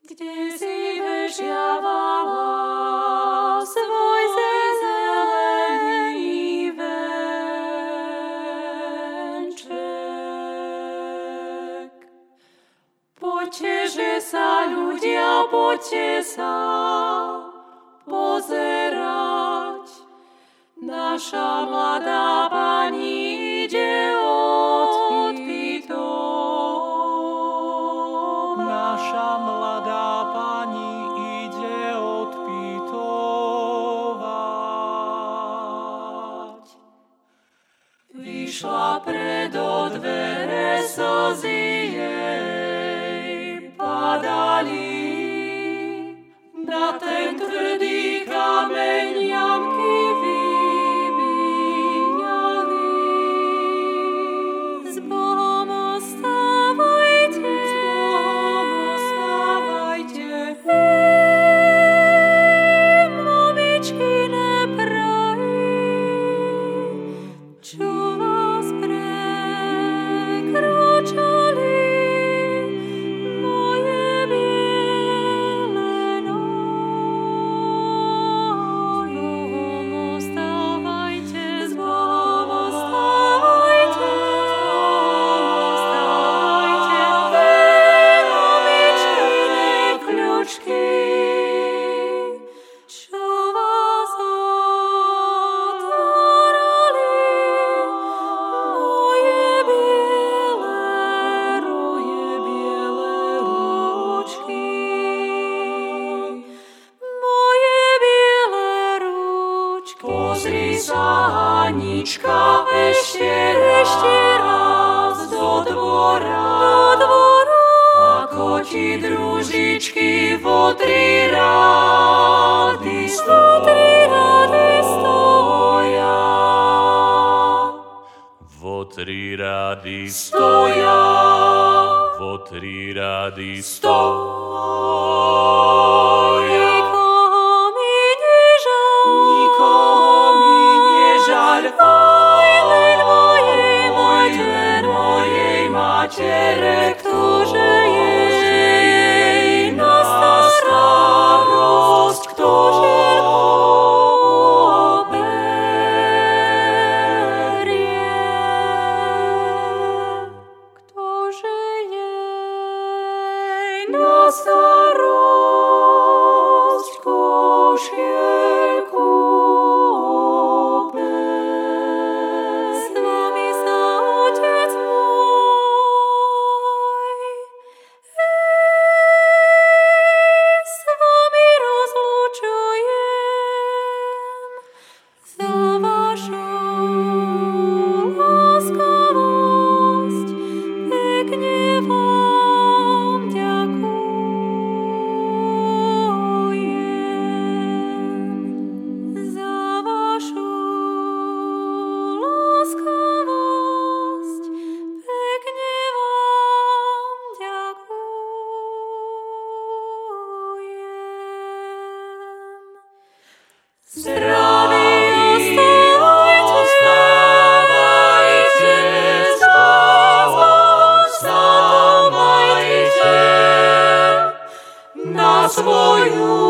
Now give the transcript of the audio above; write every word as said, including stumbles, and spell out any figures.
kde si vešiavala svoj zelený venček. Poďte, že sa ľudia, poďte sa pozerať. Naša mladá pani ide odpytovať. Naša mladá pani ide odpytovať. Vyšla predo dvere, slzy jej padali. Na ten tvrdý kameň jamky vybíjali. S Bohom ostávajte, s Bohom ostávajte. Hej, mamičkine prahy, čo vás prekročali. Pozri sa, Anička, ešte, ešte raz do dvora, do dvora, ako ti družičky vo tri rady stoja. Vo tri rady stoja, vo tri rady stoja. Matere, ktože je jej na starosť, ktože ho berie, ktože jej na starosť košielku oberie. S vami sa Otec svoju